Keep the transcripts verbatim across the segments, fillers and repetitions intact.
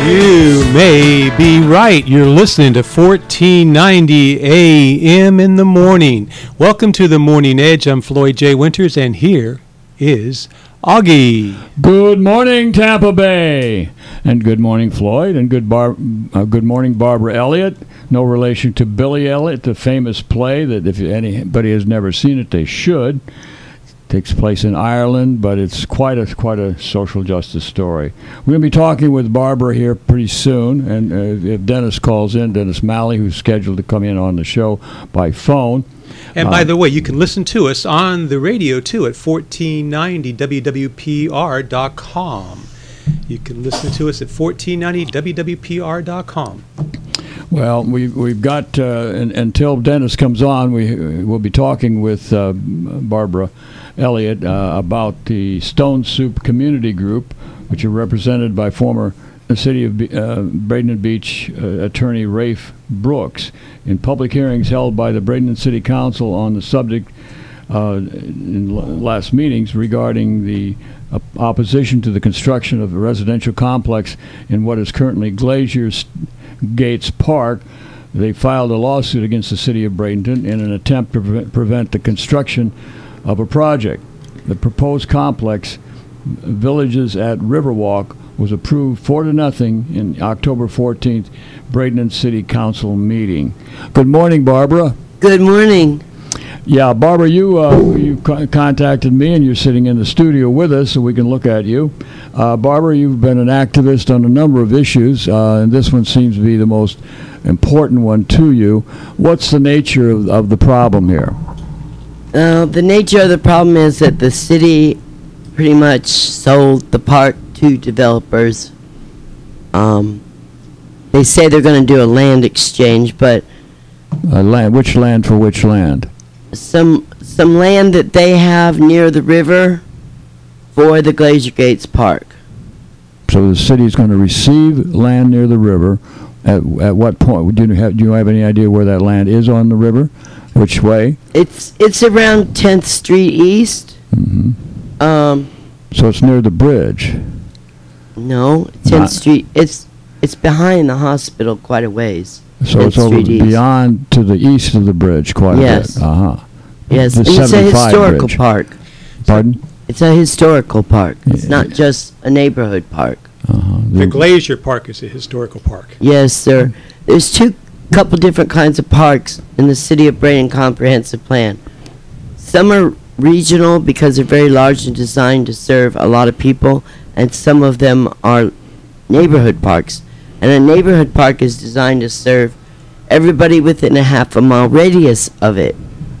You may be right. You're listening to fourteen ninety A M in the morning. Welcome to the Morning Edge. I'm Floyd J. Winters, and here is Augie. Good morning, Tampa Bay, and good morning, Floyd, and good bar- uh, good morning, Barbara Elliott. No relation to Billy Elliot, the famous play that if anybody has never seen it, they should. Takes place in Ireland, but it's quite a quite a social justice story. We're going to be talking with Barbara here pretty soon, and uh, if Dennis calls in, Dennis Malley, who's scheduled to come in on the show by phone. And uh, by the way, you can listen to us on the radio, too, at fourteen ninety W W P R dot com. You can listen to us at fourteen ninety W W P R dot com. Well, we've, we've got, uh, and, until Dennis comes on, we, we'll be talking with uh, Barbara Elliott uh, about the Stone Soup Community Group, which are represented by former City of uh, Bradenton Beach uh, attorney Rafe Brooks in public hearings held by the Bradenton City Council on the subject uh, in l- last meetings regarding the uh, opposition to the construction of a residential complex in what is currently Glazier's Gates Park. They filed a lawsuit against the City of Bradenton in an attempt to pre- prevent the construction of a project. The proposed complex, Villages at Riverwalk, was approved four to nothing in October fourteenth Bradenton City Council meeting. Good morning, Barbara. Good morning. Yeah, Barbara, you uh, you co- contacted me, and you're sitting in the studio with us, so we can look at you. Uh, Barbara, you've been an activist on a number of issues, uh, and this one seems to be the most important one to you. What's the nature of, of the problem here? Uh, the nature of the problem is that the city pretty much sold the park to developers. Um, they say they're going to do a land exchange, but Uh, land, which land for which land? some some land that they have near the river for the Glacier Gates Park. So the city is going to receive land near the river. At at what point? Do you have do you have any idea where that land is on the river? Which way? It's it's around tenth Street East. Mm-hmm. Um, So it's near the bridge. no, Not- tenth Street. It's it's behind the hospital quite a ways. So tenth it's over Street East. beyond to the east of the bridge quite Yes. a bit. Uh-huh. Yes, The and it's a seventy-five historical bridge. park. Pardon? It's a historical park. It's Yeah. not just a neighborhood park. Uh-huh. The Glacier Park is a historical park. Yes, sir. There's two couple different kinds of parks in the City of Bradenton Comprehensive Plan. Some are regional because they're very large and designed to serve a lot of people, and some of them are neighborhood parks. And a neighborhood park is designed to serve everybody within a half a mile radius of it.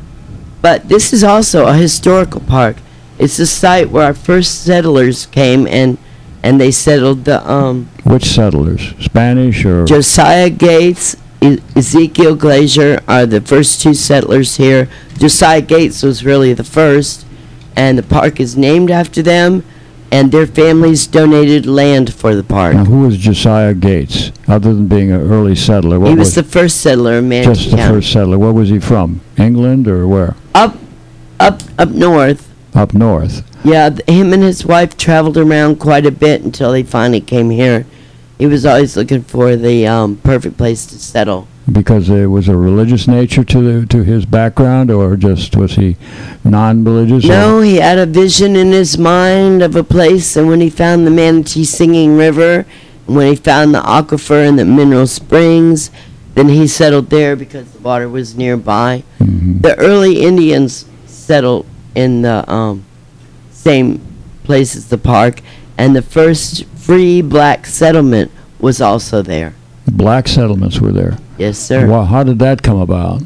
But this is also a historical park. It's the site where our first settlers came and and they settled the um Which settlers? Spanish or? Josiah Gates, e- Ezekiel Glazier are the first two settlers here. Josiah Gates was really the first, and the park is named after them, and their families donated land for the park. Now, who was Josiah Gates, other than being an early settler? What He was the first settler in Manatee just the County. first settler. Where was he from? England or where? Up, up, up north. Up north. Yeah, th- him and his wife traveled around quite a bit until they finally came here. He was always looking for the um, perfect place to settle. Because there was a religious nature to the, to his background, or just was he non-religious? No, he had a vision in his mind of a place, and when he found the Manatee Singing River, and when he found the aquifer and the mineral springs, then he settled there because the water was nearby. Mm-hmm. The early Indians settled in the um, same place as the park, and the first free black settlement was also there. Black settlements were there. Yes, sir. Well, how did that come about?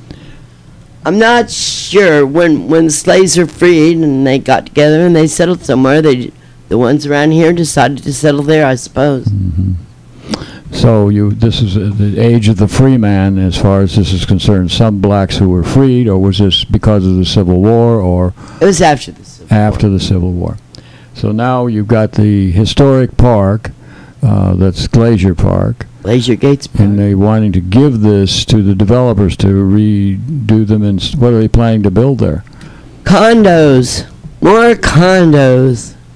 I'm not sure. When when slaves were freed and they got together and they settled somewhere, they the ones around here decided to settle there, I suppose. Mm-hmm. So you, this is uh, the age of the free man, as far as this is concerned. Some blacks who were freed, or was this because of the Civil War, or It was after the Civil after the Civil War? So now you've got the historic park, uh, that's Glacier Park, Glacier Gates Park. and they're wanting to give this to the developers to redo them. And what are they planning to build there? Condos. More condos.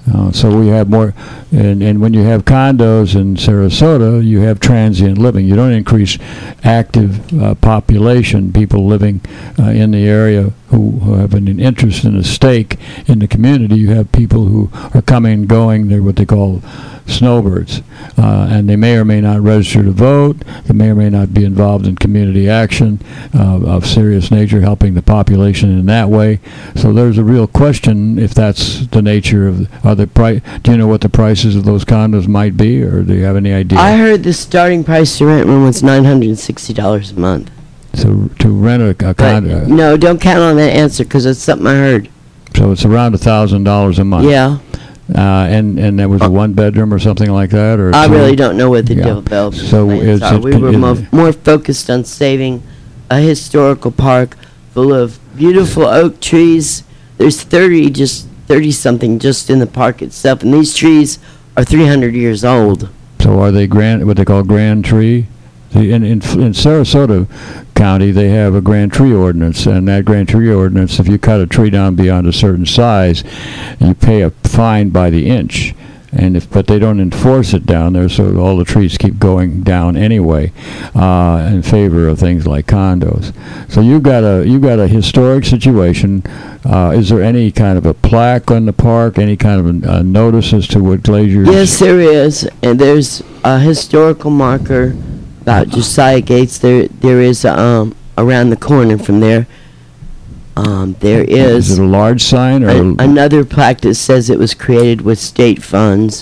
Uh, so we have more, and, and when you have condos in Sarasota, you have transient living. You don't increase active uh, population, people living uh, in the area who, who have an interest and a stake in the community. You have people who are coming and going. They're what they call snowbirds, uh, and they may or may not register to vote. They may or may not be involved in community action uh, of serious nature, helping the population in that way. So there's a real question if that's the nature of are the price. Do you know what the prices of those condos might be, or do you have any idea? I heard the starting price to rent one was nine hundred and sixty dollars a month. So to rent a, a But condo, no, don't count on that answer because it's something I heard. so it's around a thousand dollars a month. Yeah, Uh, and and that was a one bedroom or something like that, or I two? really don't know what the Yeah. development So plans is are. it We con- were is mo- it- more focused on saving a historical park full of beautiful oak trees. There's thirty, just thirty something, just in the park itself, and these trees are three hundred years old. So are they grand? What they call grand tree? The, in, in in Sarasota County, they have a grand tree ordinance, and that grand tree ordinance, if you cut a tree down beyond a certain size, you pay a fine by the inch. And if but they don't enforce it down there, so all the trees keep going down anyway, uh, in favor of things like condos. So you've got a you've got a historic situation. Uh, is there any kind of a plaque on the park? Any kind of a, a notice as to what Glacier? Yes, there is, and there's a historical marker about Josiah Gates. There, there is um around the corner from there. Um, there Is is it a large sign or? a, another plaque that says it was created with state funds.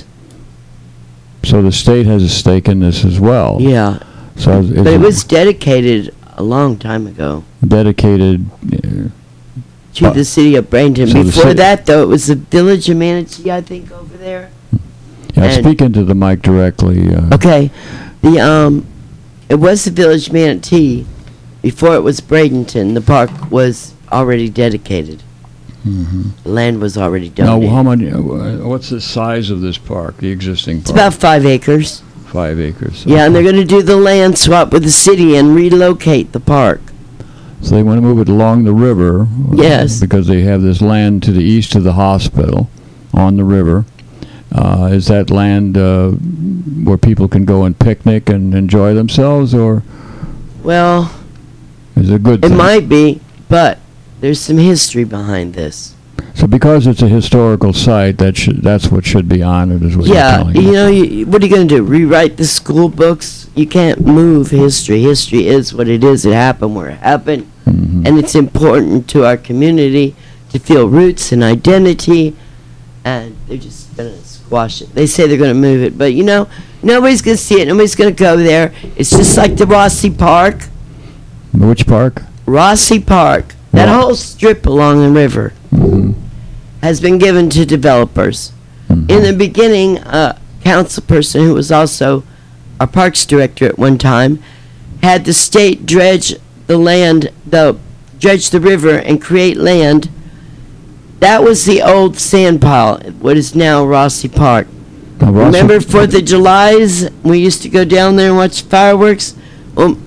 So the state has a stake in this as well. Yeah, So is but it was dedicated a long time ago dedicated. Uh, to Uh, the city of Bradenton. so the Before city- that, though, it was the village of Manatee, I think, over there. yeah, And- speak into the mic directly. Uh, Okay, the um, it was the village of Manatee. Before it was Bradenton, the park was already dedicated. mhm. The land was already Now, donated. how many? Uh, what's the size of this park? The existing It's park? about five acres. Five acres. Yeah, and they're Okay. going to do the land swap with the city and relocate the park. So they want to move it along the river. uh, Yes. Because they have this land to the east of the hospital, on the river. Uh, is that land uh, where people can go and picnic and enjoy themselves, or Well, is it a good it thing? might be, but there's some history behind this. So because it's a historical site, that should that's what should be honored, is what you're Yeah, telling you me. know, you, what are you going to do? Rewrite the school books? You can't move history. History is what it is. It happened where it happened. Mhm. And it's important to our community to feel roots and identity. And they're just going to squash it. They say they're going to move it. But, you know, nobody's going to see it. Nobody's going to go there. It's just like the Rossi Park. Which park? Rossi Park. That Ro- whole strip along the river Mhm. has been given to developers. Mhm. In the beginning, a council person who was also our parks director at one time had the state dredge the land, the dredge the river and create land. That was the old sand pile, what is now Rossi Park. Now, Rossi- Remember Fourth of July's? We used to go down there and watch fireworks. Well,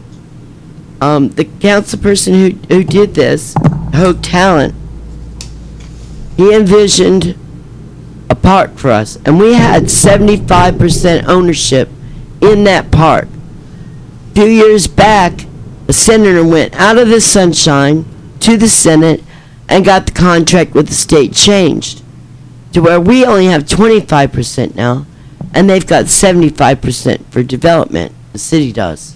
um, the council person who who did this, Hoag Talent, he envisioned a park for us, and we had seventy-five percent ownership in that park. A few years back, a senator went out of the sunshine to the Senate and got the contract with the state changed to where we only have twenty-five percent now, and they've got seventy-five percent for development. The city does.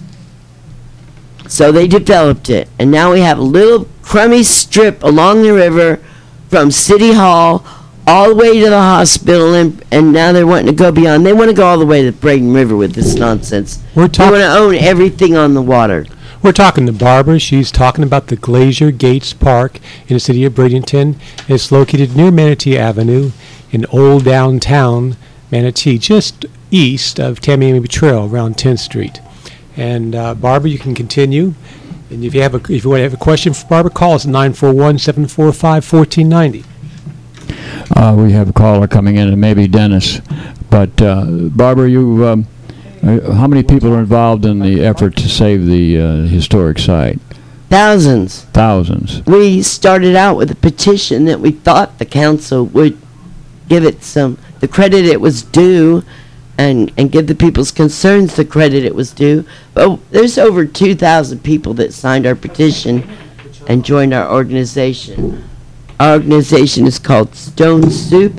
So they developed it, and now we have a little crummy strip along the river from City Hall all the way to the hospital, and, and now they're wanting to go beyond. They want to go all the way to the Braden River with this nonsense. We're They want talking. to own everything on the water. We're talking to Barbara. She's talking about the Glacier Gates Park in the city of Bradenton. It's located near Manatee Avenue in old downtown Manatee, just east of Tamiami Trail, around tenth Street. And uh, Barbara, you can continue. And if you have a if you want to have a question for Barbara, call us at nine four one, seven four five, one four nine zero. Uh, we have a caller coming in, and maybe Dennis. But uh, Barbara, you, um, uh, how many people are involved in the effort to save the uh, historic site? Thousands. Thousands. We started out with a petition that we thought the council would give it some the credit it was due, and and give the people's concerns the credit it was due. But there's over two thousand people that signed our petition and joined our organization. Our organization is called Stone Soup.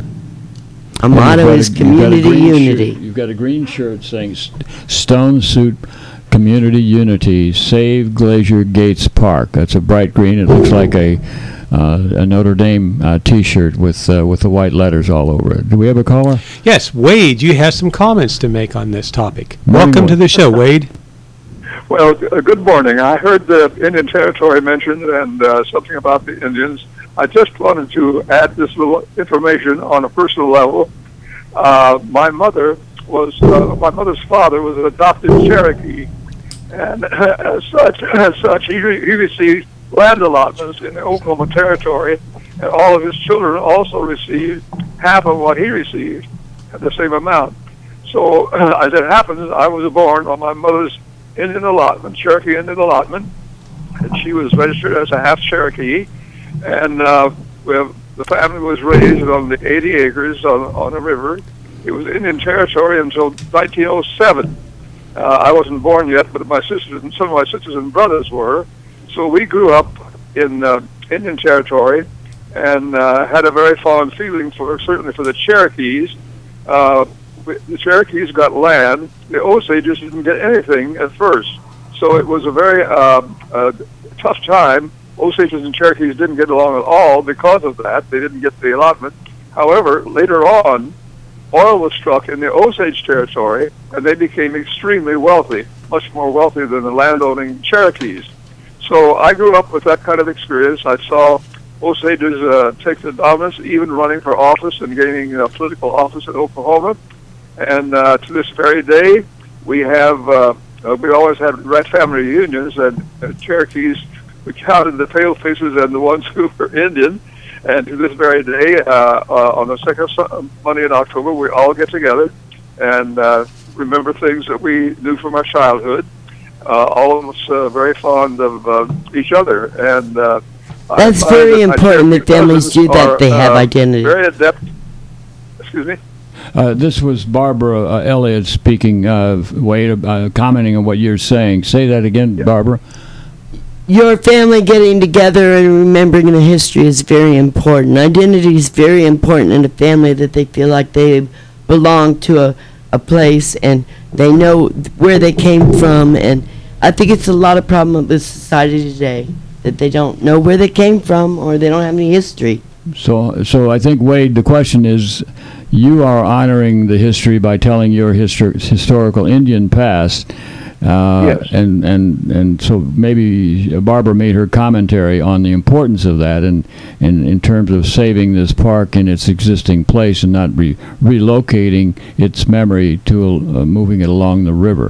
Our motto is community unity. Shirt. You've got a green shirt saying Stone Soup Community Unity, Save Glacier Gates Park. That's a bright green. It looks like a uh, a Notre Dame uh, T-shirt with uh, with the white letters all over it. Do we have a caller? Yes, Wade, you have some comments to make on this topic. Morning, Welcome Wade. to the show, Wade. Well, uh, good morning. I heard the Indian Territory mentioned and uh, something about the Indians. I just wanted to add this little information on a personal level. Uh, my mother was, uh, my mother's father was an adopted Cherokee, and as such, as such, he, re- he received land allotments in the Oklahoma Territory, and all of his children also received half of what he received, the same amount. So, as it happens, I was born on my mother's Indian allotment, Cherokee Indian allotment, and she was registered as a half Cherokee, and uh, we have, the family was raised on the eighty acres on, on a river. It was Indian Territory until nineteen oh seven. Uh, I wasn't born yet, but my sisters and some of my sisters and brothers were. So we grew up in uh, Indian Territory and uh, had a very fond feeling for, certainly for the Cherokees. Uh, the Cherokees got land. The Osages didn't get anything at first. So it was a very uh, uh, tough time. Osages and Cherokees didn't get along at all because of that. They didn't get the allotment. However, later on, oil was struck in the Osage Territory, and they became extremely wealthy, much more wealthy than the landowning Cherokees. So I grew up with that kind of experience. I saw Osages uh, take the dominance, even running for office and gaining uh, political office in Oklahoma. And uh, to this very day, we have, uh, uh, we always had red family reunions, and uh, Cherokees, we counted the pale faces and the ones who were Indian. And to this very day, uh, uh, on the second Monday in October, we all get together and uh, remember things that we knew from our childhood. Uh, all of us uh, very fond of uh, each other. And uh, That's very that important that families do that. Are, they have uh, identity. Very adept. Excuse me? Uh, this was Barbara uh, Elliott speaking, uh, Wade, uh, commenting on what you're saying. Say that again, Yeah. Barbara. Your family getting together and remembering the history is very important. Identity is very important in a family, that they feel like they belong to a, a place and they know where they came from. And I think it's a lot of problem with society today, that they don't know where they came from or they don't have any history. So, so I think, Wade, the question is, you are honoring the history by telling your histor- historical Indian past. Uh, Yes. and, and and so maybe Barbara made her commentary on the importance of that, and, and in terms of saving this park in its existing place and not re- relocating its memory to uh, moving it along the river.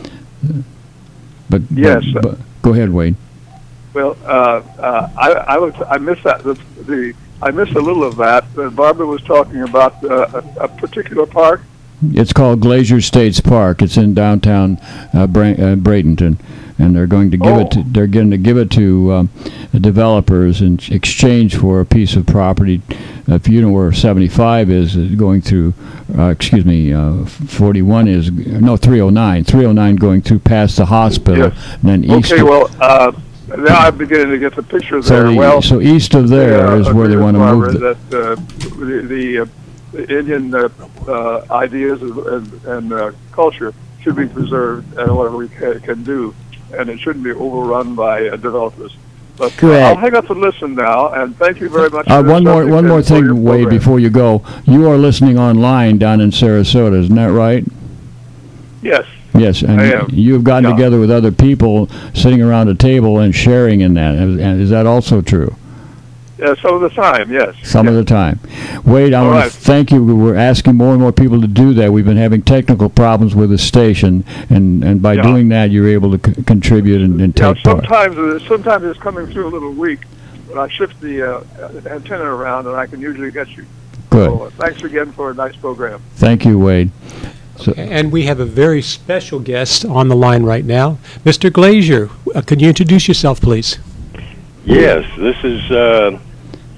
But Yes. but, but, go ahead, Wade. Well, uh, uh, I, I, was, I missed that. The, the I missed a little of that. Uh, Barbara was talking about uh, a, a particular park. It's called Glacier States Park. It's in downtown uh, Bra- uh, Bradenton, and they're going to give Oh. it. To, they're going to give it to um, the developers in exchange for a piece of property. If you know where seventy-five is, is going through. Uh, excuse me, uh, forty-one is no three oh nine. three oh nine going through past the hospital, Yes. and then east. Okay, of, well, uh, now I'm beginning to get the picture so there. the, well, so east of there uh, is where they agree want with to Barbara move. The, that uh, the, the, uh, the Indian uh, uh, ideas and, and uh, culture should be preserved, and whatever we ca- can do, and it shouldn't be overrun by uh, developers. But uh, Correct. I'll hang up and listen now, and thank you very much. Uh, for this one more, subject one more and for your thing, Wade, program. before you go. You are listening online down in Sarasota, isn't that right? Yes. Yes, and I am. you've gotten Yeah. together with other people, sitting around a table and sharing in that. And and is that also true? Yeah, some of the time, yes. Some yeah. of the time. Wade, I All want right. to thank you. We're asking more and more people to do that. We've been having technical problems with the station, and, and by Yeah. doing that, you're able to c- contribute and, and Yeah, take part. sometimes, uh, sometimes it's coming through a little weak, but I shift the uh, antenna around, and I can usually get you. Good. So, uh, thanks again for a nice program. Thank you, Wade. So, And we have a very special guest on the line right now. Mister Glazier, uh, can you introduce yourself, please? Yes, this is uh,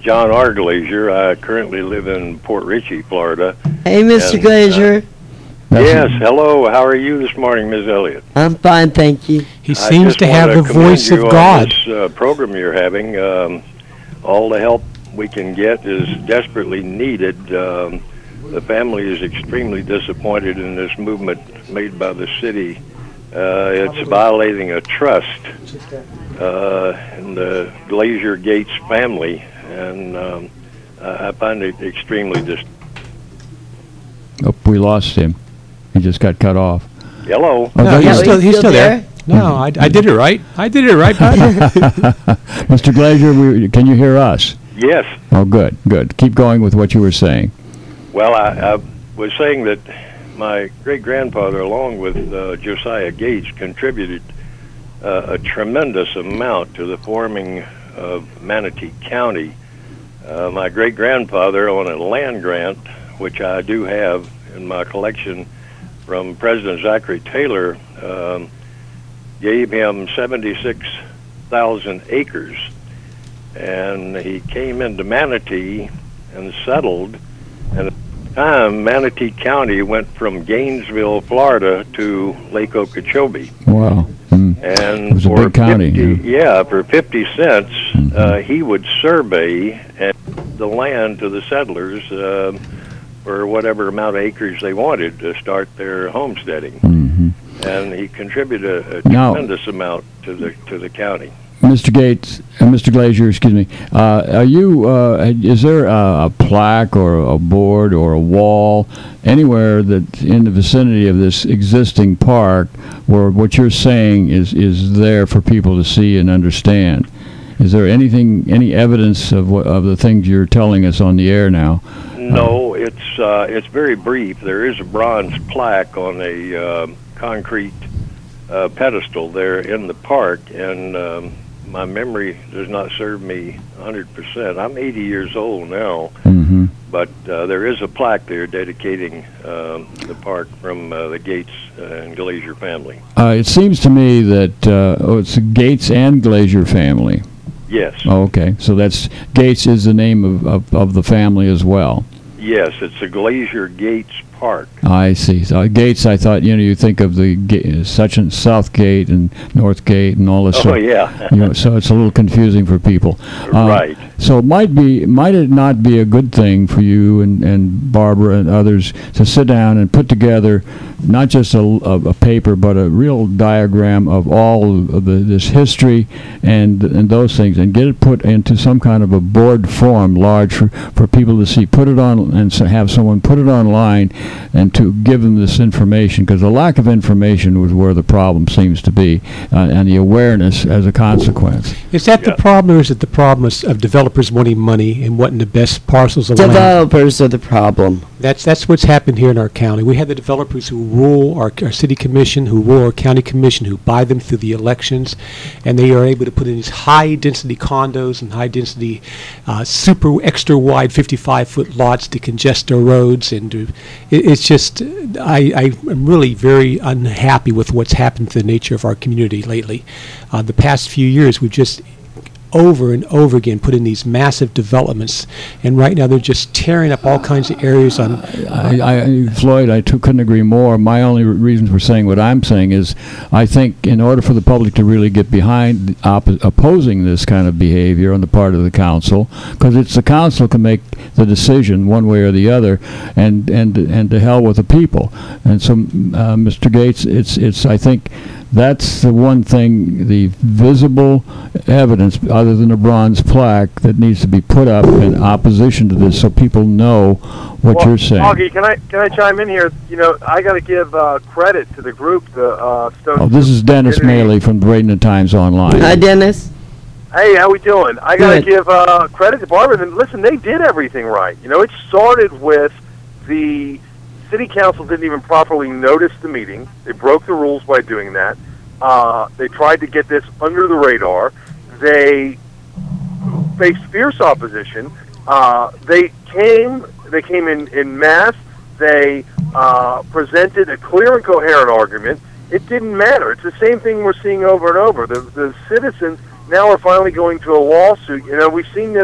John R. Glazier. I currently live in Port Richey, Florida. Hey, Mister And, Glazier. Uh, yes, hello. How are you this morning, Miz Elliott? I'm fine, thank you. He I seems just to have wanna the voice of commend you on God. This uh, program you're having. Um, all the help we can get is desperately needed. Um, the family is extremely disappointed in this movement made by the city. Uh, it's violating a trust uh, in the Glazier Gates family, and um, I find it extremely dis. Oh, we lost him. He just got cut off. Hello. Oh, No, there he's you- still, he's still still there. there? No, I, I did it right. I did it right, bud. Mister Glazier, we, can you hear us? Yes. Oh, good, good. Keep going with what you were saying. Well, I, I was saying that my great-grandfather, along with uh, Josiah Gates, contributed uh, a tremendous amount to the forming of Manatee County. Uh, my great-grandfather, on a land grant, which I do have in my collection from President Zachary Taylor, um, gave him seventy-six thousand acres. And he came into Manatee and settled. And at the time, Manatee County went from Gainesville, Florida, to Lake Okeechobee. Wow. Mm. And It was a for big county, fifty, yeah, for fifty cents, Mhm. uh, he would survey and the land to the settlers um for whatever amount of acres they wanted to start their homesteading. hmm And he contributed a, a Now- tremendous amount to the to the county. Mister Gates, uh, Mister Glazier, excuse me. Uh, are you? Uh, is there a, a plaque or a board or a wall anywhere that in the vicinity of this existing park where what you're saying is is there for people to see and understand? Is there anything, any evidence of what, of the things you're telling us on the air now? No, it's uh, it's very brief. There is a bronze plaque on a uh, concrete uh, pedestal there in the park, and um, my memory does not serve me one hundred percent. I'm eighty years old now, Mm-hmm. but uh, there is a plaque there dedicating um, the park from uh, the Gates uh, and Glazier family. Uh, it seems to me that uh, oh, it's the Gates and Glazier family. Yes, Oh, okay, so that's Gates is the name of, of, of the family as well. yes, it's the Glazier Gates Park. I see. So uh, Gates, I thought, you know, you think of the ga- such and South Gate and North Gate and all this. Oh, so, yeah. you know, so it's a little confusing for people. Uh, Right. So it might be, might it not be a good thing for you and, and Barbara and others to sit down and put together not just a, a, a paper, but a real diagram of all of the, this history and and those things, and get it put into some kind of a board form, large for, for people to see. Put it on and so have someone put it online, and to give them this information, because the lack of information was where the problem seems to be, uh, and the awareness as a consequence. Is that Yeah. the problem, or is it the problem of, of developers wanting money and wanting the best parcels of land? Developers are the problem. That's that's what's happened here in our county. We have the developers who rule our, our city commission, who rule our county commission, who buy them through the elections, and they are able to put in these high-density condos and high-density, uh, super extra-wide fifty-five foot lots to congest our roads. And to, it, it's just, I, I am really very unhappy with what's happened to the nature of our community lately. Uh, the past few years, we've just over and over again put in these massive developments, and right now they're just tearing up all kinds of areas on. I, I, Floyd, I too couldn't agree more. My only re- reason for saying what I'm saying is, I think in order for the public to really get behind oppo- opposing this kind of behavior on the part of the council, because it's the council can make the decision one way or the other, and and and to hell with the people. And so, uh, Mister Gates, it's it's I think that's the one thing, the visible evidence other than a bronze plaque that needs to be put up in opposition to this, so people know what well, you're saying. Augie, can I can I chime in here? You know, I got to give uh, credit to the group, the uh, Stone. Oh, this is Dennis Community. Maley from Braden Times Online. Hi, Dennis. Hey, how we doing? I got to Good. give uh, credit to Barbara. And listen, they did everything right. You know, it started with the city council didn't even properly notice the meeting. They broke the rules by doing that. Uh, they tried to get this under the radar. They faced fierce opposition. Uh, they came. They came in in mass. They uh, presented a clear and coherent argument. It didn't matter. It's the same thing we're seeing over and over. The, the citizens now are finally going to a lawsuit. You know, we've seen this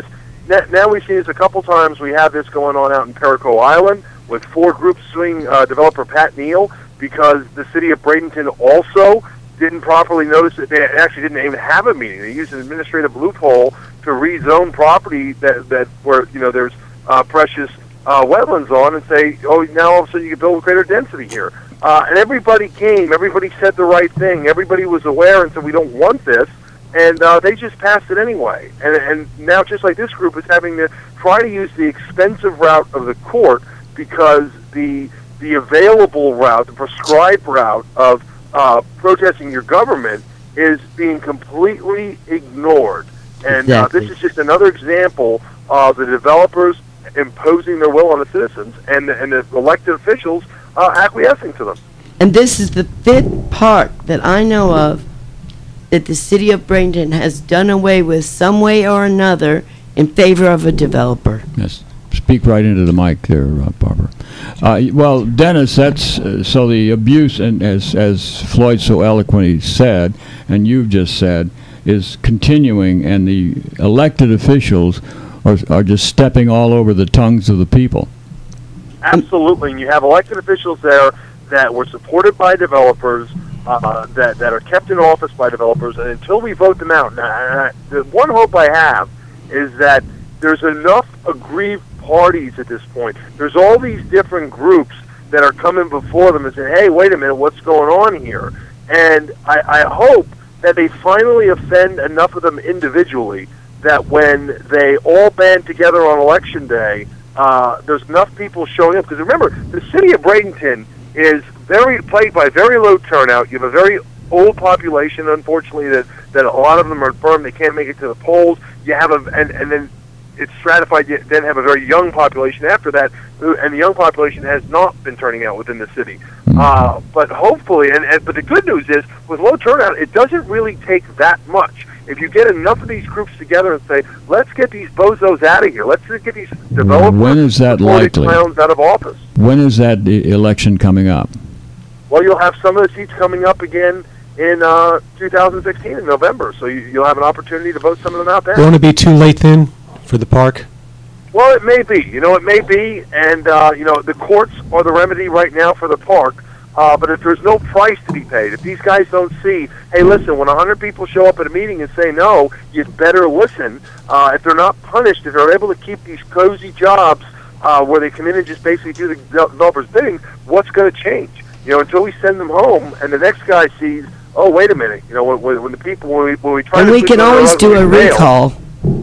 Now, now we've seen this a couple times. We have this going on out in Perico Island with four groups suing uh, developer Pat Neal because the city of Bradenton also didn't properly notice that they actually didn't even have a meeting. They used an administrative loophole to rezone property that that where you know there's uh, precious uh, wetlands on, and say, oh, now all of a sudden you can build greater density here. Uh, and everybody came, everybody said the right thing, everybody was aware and said we don't want this, and uh, they just passed it anyway. And, and now just like this group is having to try to use the expensive route of the court because the the available route, the prescribed route of uh, protesting your government is being completely ignored. And Exactly. uh, this is just another example of the developers imposing their will on the citizens and, and the elected officials uh, acquiescing to them. And this is the fifth park that I know of that the city of Bradenton has done away with some way or another in favor of a developer. Yes. Speak right into the mic there, uh, Barbara. Uh, y- well, Dennis, that's uh, so the abuse, and as as Floyd so eloquently said, and you've just said, is continuing, and the elected officials are are just stepping all over the tongues of the people. Absolutely, and you have elected officials there that were supported by developers, uh, that that are kept in office by developers, and until we vote them out, now, I- I- the one hope I have is that there's enough aggrieved parties at this point. There's all these different groups that are coming before them and saying, hey, wait a minute, what's going on here? And I, I hope that they finally offend enough of them individually that when they all band together on election day, uh, there's enough people showing up. Because remember, the city of Bradenton is very plagued by very low turnout. You have a very old population, unfortunately, that, that a lot of them are infirm. They can't make it to the polls. You have a, and, and then it's stratified. You then have a very young population after that, who- and the young population has not been turning out within the city. Uh, but hopefully, and, and but the good news is, with low turnout, it doesn't really take that much. If you get enough of these groups together and say, let's get these bozos out of here, let's get these developers, When is that supported likely? clowns out of office. When is that e- election coming up? Well, you'll have some of the seats coming up again in uh, two thousand sixteen in November, so you, you'll have an opportunity to vote some of them out there. Won't it be too late then for the park? Well, it may be. You know, it may be, and uh, you know, the courts are the remedy right now for the park. Uh, but if there's no price to be paid, if these guys don't see, hey, listen, when a hundred people show up at a meeting and say no, you'd better listen. Uh, if they're not punished, if they're able to keep these cozy jobs uh, where they come in and just basically do the developer's bidding, what's going to change? You know, until we send them home, and the next guy sees, oh, wait a minute, you know, when, when the people when we when we try And to we sweep can under the always rug do when a we fail, recall.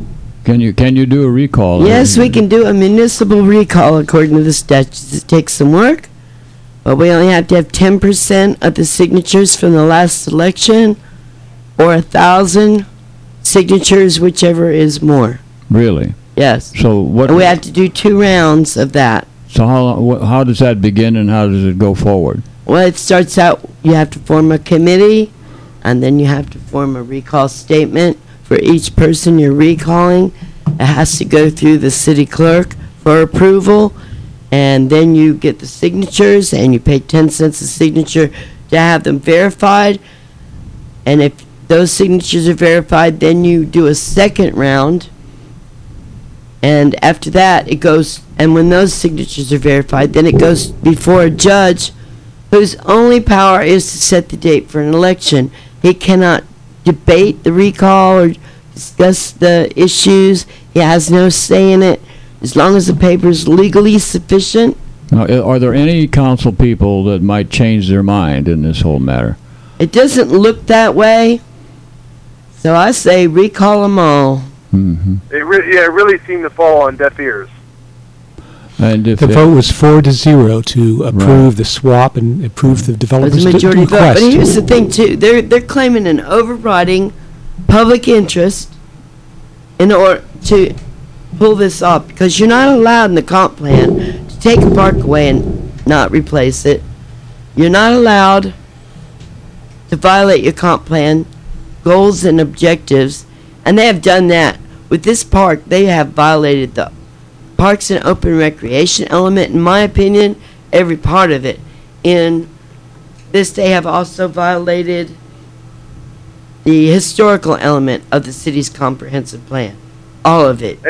Can you can you do a recall? Yes, we can do a municipal recall according to the statutes. It takes some work, but we only have to have ten percent of the signatures from the last election, or a thousand signatures, whichever is more. Really? Yes. So what? And we have to do two rounds of that. So how wh- how does that begin and how does it go forward? Well, it starts out, you have to form a committee, and then you have to form a recall statement for each person you're recalling. It has to go through the city clerk for approval, and then you get the signatures, and you pay ten cents a signature to have them verified. And if those signatures are verified, then you do a second round, and after that, it goes, and when those signatures are verified, then it goes before a judge whose only power is to set the date for an election. He cannot debate the recall or discuss the issues. He has no say in it. As long as the paper is legally sufficient, Now, i- are there any council people that might change their mind in this whole matter? it doesn't look that way. So I say recall them all. hmm It re- yeah, it really seemed to fall on deaf ears. And if The it- vote was four to zero to approve the swap and approve the It was developer's a d- majority vote. request. But here's the thing, too. They're, they're claiming an overriding public interest in order to pull this off, because you're not allowed in the comp plan to take a park away and not replace it. You're not allowed to violate your comp plan goals and objectives, and they have done that. With this park, they have violated the Parks and Open Recreation element, in my opinion, every part of it. In this, they have also violated the historical element of the city's comprehensive plan. All of it.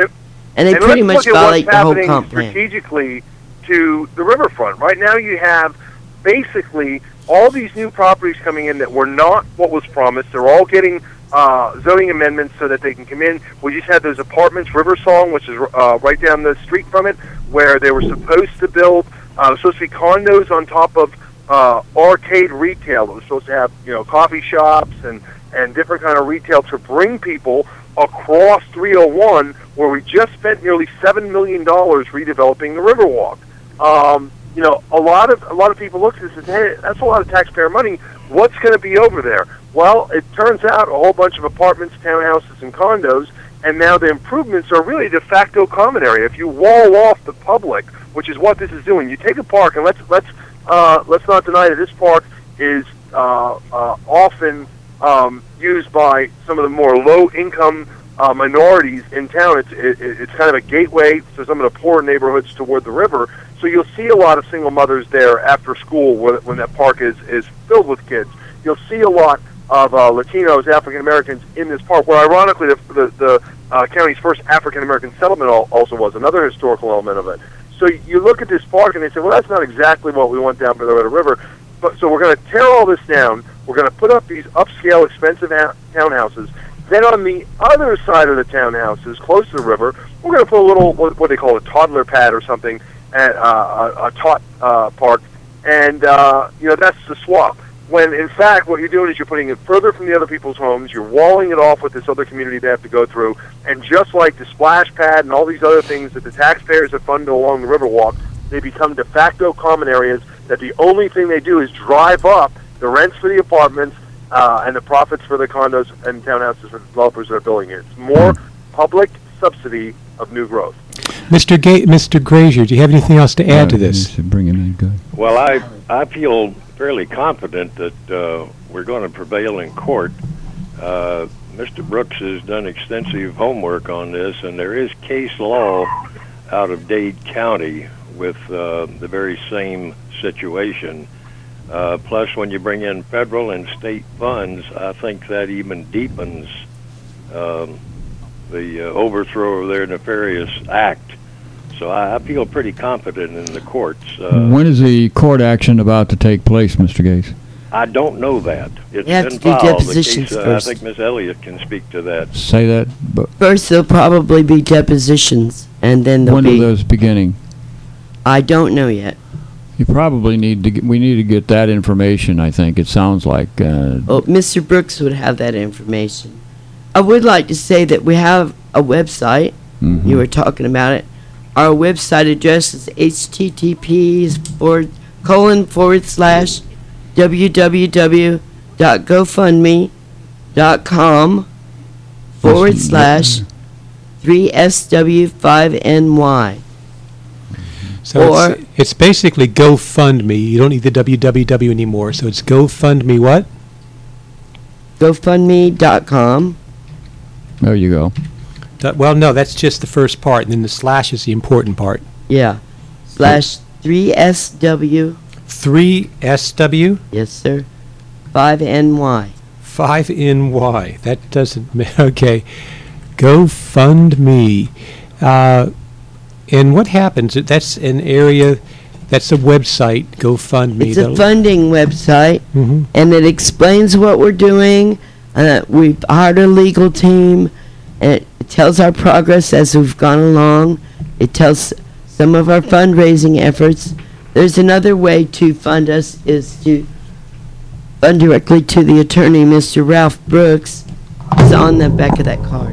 And they and pretty let's much look at violate what's the whole happening comp plan. strategically to the riverfront. Right now you have basically all these new properties coming in that were not what was promised. They're all getting uh, zoning amendments so that they can come in. We just had those apartments, Riversong, which is uh, right down the street from it, where they were supposed to build, uh, supposed to be condos on top of uh, arcade retail. It was supposed to have, you know, coffee shops and, and different kind of retail to bring people across three oh one, where we just spent nearly seven million dollars redeveloping the Riverwalk. Um, you know, a lot of a lot of people look at this and say, hey, that's a lot of taxpayer money. What's going to be over there? Well, it turns out a whole bunch of apartments, townhouses, and condos, and now the improvements are really de facto common area. If you wall off the public, which is what this is doing, you take a park, and let's let's uh, let's not deny that this park is uh, uh, often um, used by some of the more low-income uh, minorities in town. It's it, it's kind of a gateway to some of the poor neighborhoods toward the river. So you'll see a lot of single mothers there after school when, when that park is, is filled with kids. You'll see a lot of uh, Latinos, African Americans in this park, where ironically the, the, the uh, county's first African American settlement al- also was another historical element of it. So you look at this park and they say, well, that's not exactly what we want down by the river. But so we're going to tear all this down. We're going to put up these upscale, expensive ha- townhouses. Then on the other side of the townhouses, close to the river, we're going to put a little, what, what they call a toddler pad or something, at uh, a, a tot uh, park. And, uh, you know, that's the swap. When, in fact, what you're doing is you're putting it further from the other people's homes, you're walling it off with this other community they have to go through, and just like the splash pad and all these other things that the taxpayers have funded along the Riverwalk, they become de facto common areas that the only thing they do is drive up the rents for the apartments uh, and the profits for the condos and townhouses for the developers that are building it. It's more public subsidy of new growth. Mister Ga- Mister Grazier, do you have anything else to add Uh, to this? Bring him in, good. Well, I I feel fairly confident that uh, we're going to prevail in court. Uh, Mister Brooks has done extensive homework on this, and there is case law out of Dade County with uh, the very same situation. Uh, plus, when you bring in federal and state funds, I think that even deepens um, the uh, overthrow of their nefarious act. So I, I feel pretty confident in the courts. Uh, When is the court action about to take place, Mister Gates? I don't know that. It's You have been to do filed. The depositions case, uh, I first. think Miss Elliott can speak to that. Say that, but First, there'll probably be depositions, and then there'll when are be. those beginning? I don't know yet. You probably need to. Get, we need to get that information. I think it sounds like. Uh, Well, Mister Brooks would have that information. I would like to say that we have a website. mhm. You were talking about it. Our website address is http forward colon forward slash www.gofundme.com forward Listen, slash three S W five N Y. So Or- it's, it's basically GoFundMe. You don't need the www anymore. So it's GoFundMe what? GoFundMe.com. There you go. That- Well, no, that's just the first part, and then the slash is the important part. Yeah. Slash three S W. three S W Yes, sir. five N Y. five N Y. That doesn't ma- okay. GoFundMe. Uh, and what happens? That's an area. That's a website. GoFundMe. It's a funding website, Mm-hmm. and it explains what we're doing. Uh, we've hired a legal team, and it tells our progress as we've gone along. It tells some of our fundraising efforts. There's another way to fund us is to fund directly to the attorney, Mister Ralph Brooks. It's on the back of that card.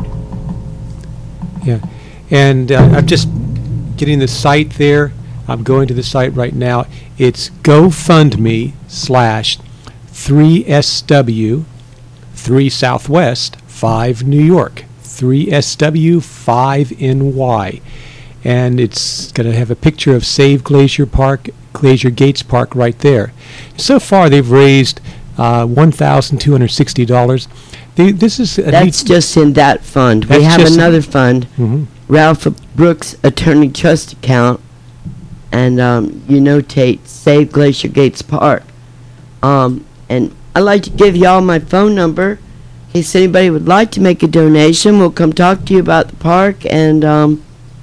And uh, I'm just getting the site there. I'm going to the site right now. It's GoFundMe slash three S W three Southwest five New York three S W five N Y. And it's going to have a picture of Save Glacier Park, Glacier Gates Park right there. So far, they've raised uh, one thousand two hundred sixty dollars. They, this is a That's neat, just in that fund. We That's have just- another fund, Mhm. Ralph Brooks Attorney Trust Account, and um, you notate Save Glacier Gates Park. Um, and I'd like to give y'all my phone number in case anybody would like to make a donation. We'll come talk to you about the park, and um,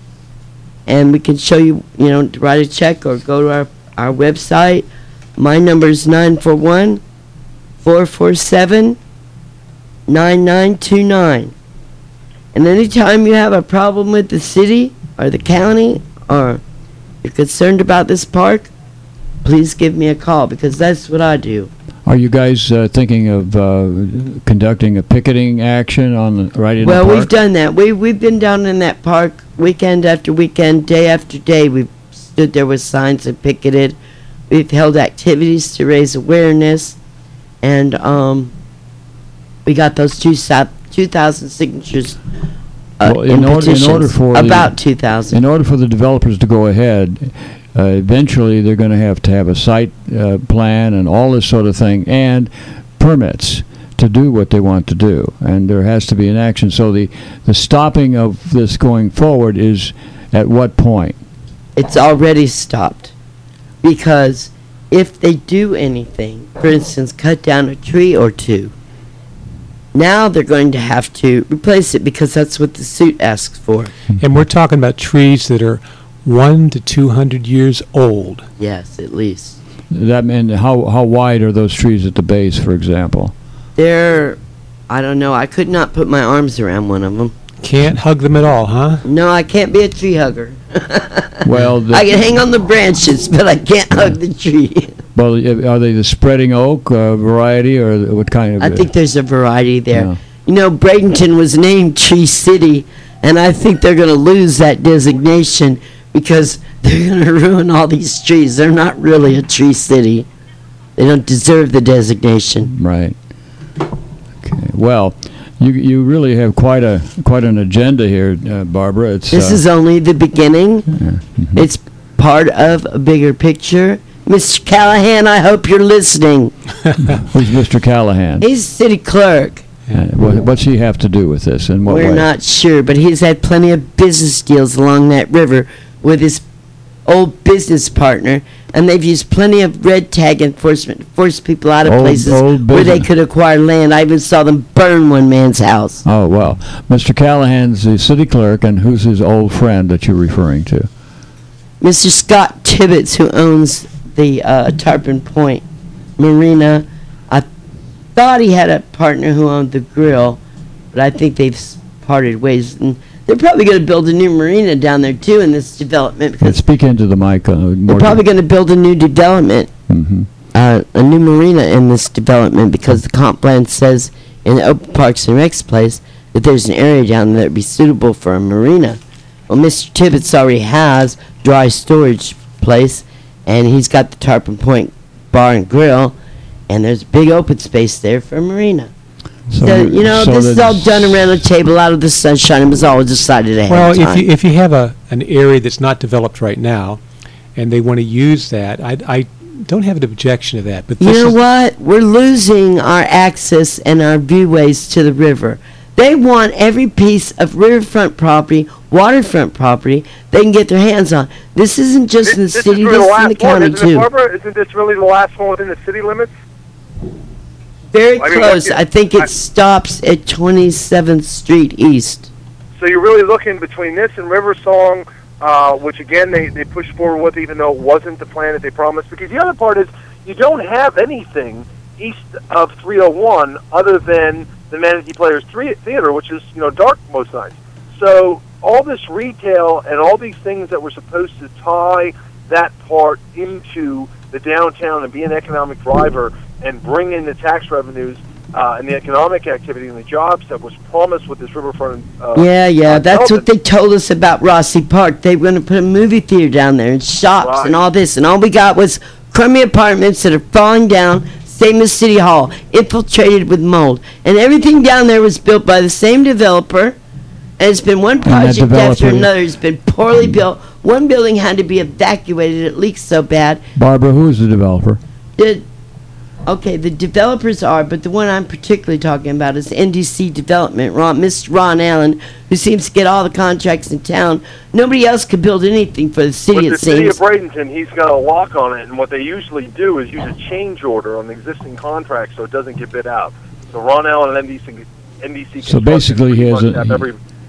and we can show you, you know, to write a check or go to our, our website. My number is nine four one, four four seven, nine nine two nine. And anytime you have a problem with the city or the county or you're concerned about this park, please give me a call, because that's what I do. Are you guys uh, thinking of uh, conducting a picketing action on the, right in Well, the park? we've done that. We, we've been down in that park weekend after weekend, day after day. We've stood there with signs and picketed. We've held activities to raise awareness. And um, we got those two sa- two thousand signatures uh, Well, in, in order- in petitions. order for the- About two thousand. In order for the developers to go ahead, uh, eventually they're going to have to have a site uh, plan and all this sort of thing, and permits to do what they want to do. And there has to be an action. So the, the stopping of this going forward is at what point? It's already stopped, because if they do anything, for instance, cut down a tree or two, now they're going to have to replace it, because that's what the suit asks for. And we're talking about trees that are one to two hundred years old. Yes, at least. That mean how how wide are those trees at the base, for example? They're, I don't know, I could not put my arms around one of them. Can't hug them at all, huh? No, I can't be a tree hugger. Well, the, I can hang on the branches, but I can't hug the tree. well, uh, are they the spreading oak uh, variety, or what kind of? I think there's a variety there. Yeah. You know, Bradenton was named Tree City, and I think they're going to lose that designation, because they're going to ruin all these trees. They're not really a tree city. They don't deserve the designation. Right. Okay. Well, you you really have quite a quite an agenda here, uh, Barbara. It's This uh, is only the beginning. yeah, mhm. It's part of a bigger picture. Mister Callahan, I hope you're listening. Who's Mister Callahan? He's city clerk. Uh, what, what's he have to do with this? In what We're way? not sure, but he's had plenty of business deals along that river with his old business partner, and they've used plenty of red tag enforcement to force people out of Old- places old where they business. could acquire land. I even saw them burn one man's house. Oh well, Mister Callahan's the city clerk, and who's his old friend that you're referring to? Mister Scott Tibbetts, who owns the uh, Tarpon Point Marina, I thought he had a partner who owned the grill, but I think they've s- parted ways. And they're probably going to build a new marina down there too in this development, And because speak into the mic. Uh, they're more probably going to build a new development, hmm uh, a new marina in this development, because the comp plan says in the Open Parks and Recs place that there's an area down there that would be suitable for a marina. Well, Mister Tibbetts already has dry storage place, and he's got the Tarpon Point Bar and Grill, and there's a big open space there for a marina. So, you know, so this is all that's- done around a table out of the sunshine. It was all decided ahead Well, of if time. you, if you have a, an area that's not developed right now, and they want to use that, I, I don't have an objection to that, but You this know is... what? We're losing our access and our viewways to the river. They want every piece of riverfront property, waterfront property they can get their hands on. This isn't just in the This- city, this is this really is in the last one, county isn't it, too. Barbara? Isn't this really the last one within the city limits? Very I mean, close. what- I think I- it stops at twenty-seventh Street East. So you're really looking between this and River Song, uh, which again they, they pushed forward with, even though it wasn't the plan that they promised. Because the other part is you don't have anything east of three oh one other than the Manatee Players Thre- Theater, which is you know dark most nights. So all this retail and all these things that were supposed to tie that part into the downtown and be an economic driver and bring in the tax revenues uh, and the economic activity and the jobs that was promised with this riverfront. Uh, Yeah, yeah, uh, that's what development. they told us about Rossi Park. They were going to put a movie theater down there and shops Right. and all this, and all we got was crummy apartments that are falling down, same as City Hall, infiltrated with mold. And everything down there was built by the same developer, and it's been one that project after developer- another. It's been poorly built. One building had to be evacuated. It leaked so bad. Barbara, who's the developer? The, okay, the developers are, but the one I'm particularly talking about is N D C Development. Ron, Mister Ron Allen, who seems to get all the contracts in town. Nobody else could build anything for the city, With it the city of seems. Bradenton, he's got a lock on it, and what they usually do is use a change order on the existing contract so it doesn't get bid out. So Ron Allen and N D C, N D C So Construction basically he pretty has much a- have every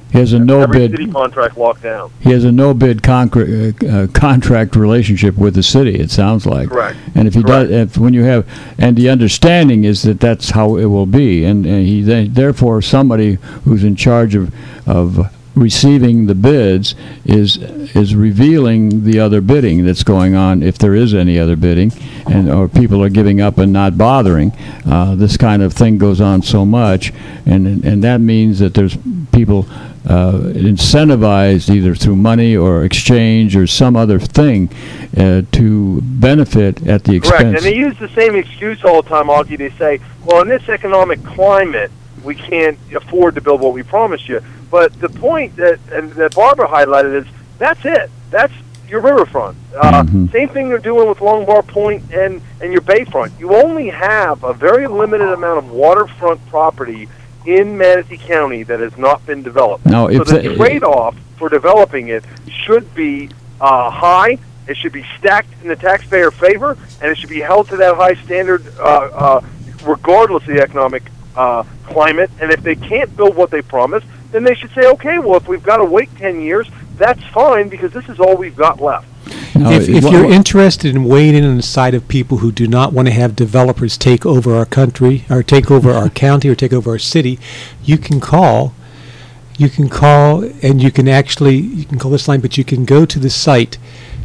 He has a no Every bid. city contract locked down. He has a no bid concre- uh, uh, contract relationship with the city. It sounds like. Correct. And if he Correct. does, if when you have, and the understanding is that that's how it will be, and, and he then, therefore somebody who's in charge of of receiving the bids is is revealing the other bidding that's going on, if there is any other bidding, and or people are giving up and not bothering. Uh, this kind of thing goes on so much, and and, and that means that there's people uh, incentivized either through money or exchange or some other thing uh, to benefit at the expense. Correct, and they use the same excuse all the time, Augie. They say, well, in this economic climate, we can't afford to build what we promised you. But the point that and that Barbara highlighted is that's it. That's your riverfront. Uh, Mm-hmm. Same thing they're doing with Longbar Point and, and your bayfront. You only have a very limited amount of waterfront property in Manatee County that has not been developed. Now, so if the the- trade-off for developing it should be uh, high. It should be stacked in the taxpayer favor, and it should be held to that high standard uh, uh, regardless of the economic uh, climate. And if they can't build what they promised, then they should say, okay, well, if we've got to wait ten years, that's fine because this is all we've got left. Now, If, if wha- you're wha- interested in weighing in on the side of people who do not want to have developers take over our country, or take over our county, or take over our city, you can call. You can call, and you can actually, you can call this line, but you can go to the site,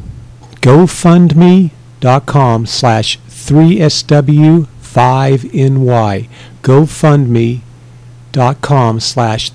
gofundme.com slash 3SW5NY. GoFundMe.com slash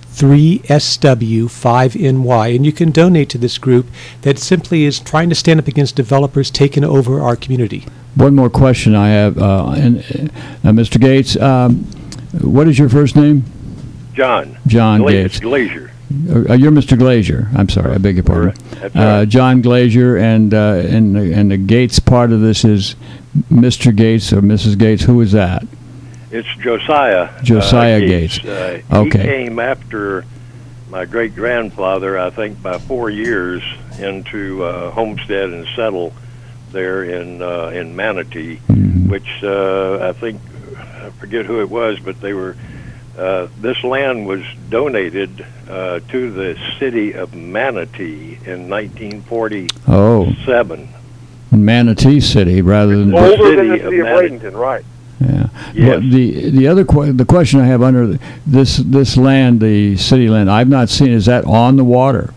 3SW5NY. And you can donate to this group that simply is trying to stand up against developers taking over our community. One more question I have, uh, and uh, Mister Gates, um, what is your first name? John. John Gla- Gates. Glazier. Uh, you're Mister Glazier. I'm sorry, I beg your pardon. That's Uh, right. John Glazier, and uh, and the, and the Gates part of this is Mister Gates or Missus Gates. Who is that? It's Josiah. Josiah uh, Gates. Uh, Okay. He came after my great grandfather, I think, by four years into uh, homestead and settle there in uh, in Manatee, Mhm. which uh, I think I forget who it was, but they were. Uh, this land was donated uh, to the city of Manatee in nineteen forty-seven. Oh, Manatee City rather than. The Older than the city of city of Manatee. Bradenton, right. Yeah. Yes. Well, the the other que- the question I have under this this land, the city land, I've not seen. Is that on the water?